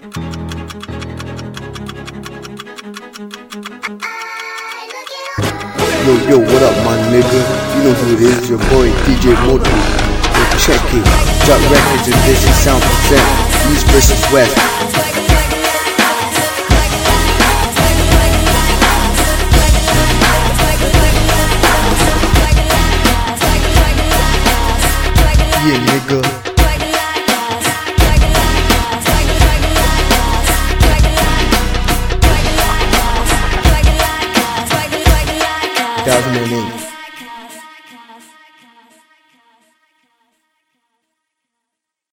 Yo, what up, my nigga? You know who it is, your boy DJ Moto. Yo, check it. Drop records and this is Sound Percent. East versus West. Yeah, nigga. Thousand and eight.